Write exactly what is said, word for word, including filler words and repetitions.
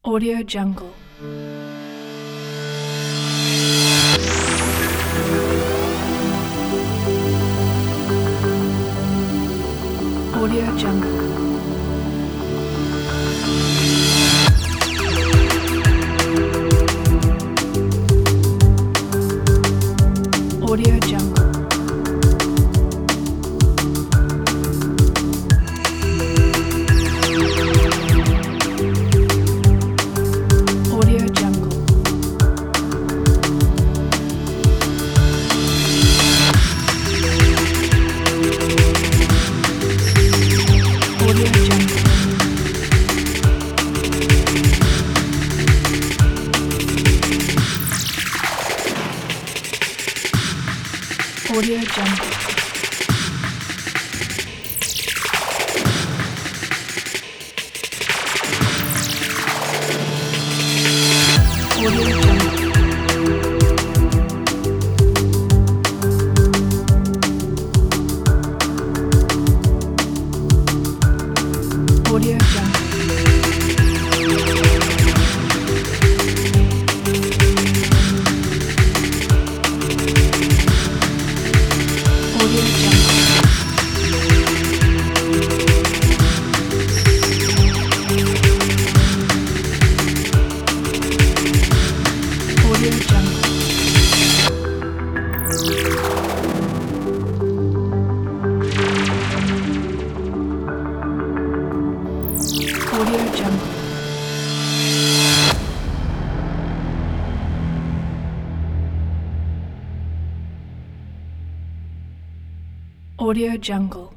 Audio Jungle. Audio Jungle. Audio Jungle. Audio Jungle. Audio Jungle. Audio Jungle. Audio Jungle. Audio Jungle. Audio Jungle. Audio Jungle. Audio Jungle. Audio Jungle.